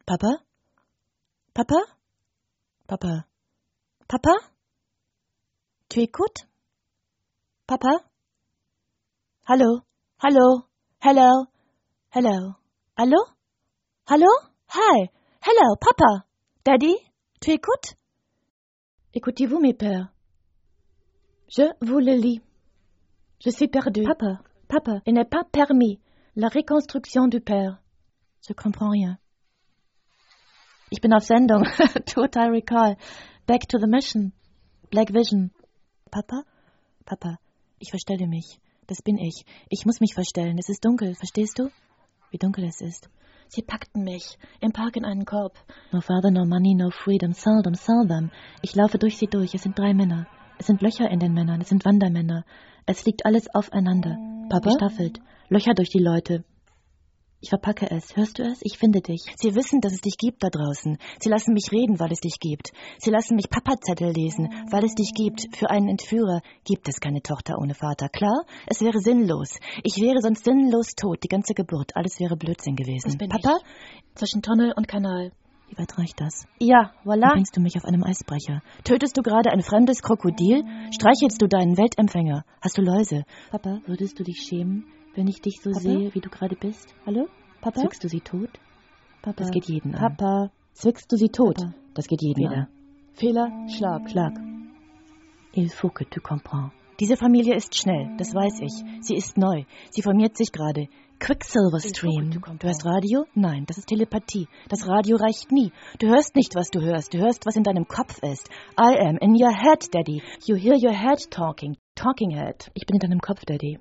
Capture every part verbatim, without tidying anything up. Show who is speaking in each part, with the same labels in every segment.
Speaker 1: Papa? Papa? Papa? Papa? Tu écoutes? Papa? Hallo? Hallo? Hello? Hello? Allô? Hallo? Hi? Hello, Papa? Daddy? Tu écoutes? Écoutez-vous mes pères? Je vous le lis. Je suis perdu. Papa, papa, il n'est pas permis. La reconstruction du père. Je comprends rien. Ich bin auf Sendung. Total Recall. Back to the Mission. Black Vision. Papa? Papa, ich verstelle mich. Das bin ich. Ich muss mich verstellen. Es ist dunkel, verstehst du? Wie dunkel es ist. Sie packten mich. Im Park in einen Korb. No father, no money, no freedom. Sell them, sell them. Ich laufe durch sie durch. Es sind drei Männer. Es sind Löcher in den Männern. Es sind Wandermänner. Es liegt alles aufeinander. Papa? Gestaffelt. Löcher durch die Leute. Ich verpacke es. Hörst du es? Ich finde dich. Sie wissen, dass es dich gibt da draußen. Sie lassen mich reden, weil es dich gibt. Sie lassen mich Papazettel lesen, weil es dich gibt. Für einen Entführer gibt es keine Tochter ohne Vater. Klar? Es wäre sinnlos. Ich wäre sonst sinnlos tot. Die ganze Geburt. Alles wäre Blödsinn gewesen. Das bin Papa? Ich. Zwischen Tunnel und Kanal. Wie weit reicht das? Ja, voilà. Dann bringst du mich auf einem Eisbrecher. Tötest du gerade ein fremdes Krokodil? Streichelst du deinen Weltempfänger? Hast du Läuse? Papa, würdest du dich schämen, wenn ich dich so Papa? Sehe, wie du gerade bist? Hallo? Papa? Zwickst du sie tot? Papa? Das geht jeden an. Papa? Zwickst du sie tot? Papa? Das geht jeden Fehler. An. Fehler, Schlag, Schlag. Il faut que tu comprends. Diese Familie ist schnell, das weiß ich. Sie ist neu. Sie formiert sich gerade. Quicksilver Stream. Du hörst Radio? Nein, das ist Telepathie. Das Radio reicht nie. Du hörst nicht, was du hörst. Du hörst, was in deinem Kopf ist. I am in your head, Daddy. You hear your head talking. Talking head. Ich bin in deinem Kopf, Daddy.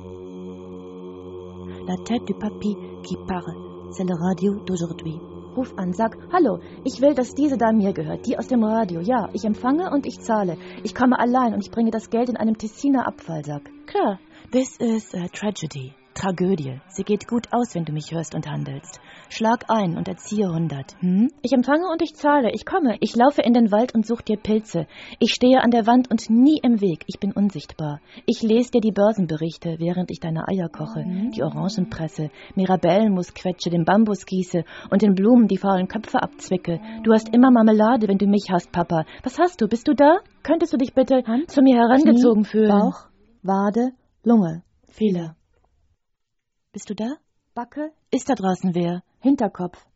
Speaker 1: La tête du papi qui parle. C'est le radio d'aujourd'hui. Ruf an, sag, hallo, ich will, dass diese da mir gehört, die aus dem Radio. Ja, ich empfange und ich zahle. Ich komme allein und ich bringe das Geld in einem Tessiner Abfallsack. Klar. This is a tragedy. Tragödie. Sie geht gut aus, wenn du mich hörst und handelst. Schlag ein und erziehe hundert. Hm? Ich empfange und ich zahle. Ich komme. Ich laufe in den Wald und suche dir Pilze. Ich stehe an der Wand und nie im Weg. Ich bin unsichtbar. Ich lese dir die Börsenberichte, während ich deine Eier koche, mhm. die Orangen presse, Mirabellenmus quetsche, den Bambus gieße und den Blumen die faulen Köpfe abzwicke. Du hast immer Marmelade, wenn du mich hast, Papa. Was hast du? Bist du da? Könntest du dich bitte Hand, zu mir herangezogen Knie, fühlen? Bauch, Wade, Lunge. Fehler. Bist du da? Backe? Ist da draußen wer? Hinterkopf.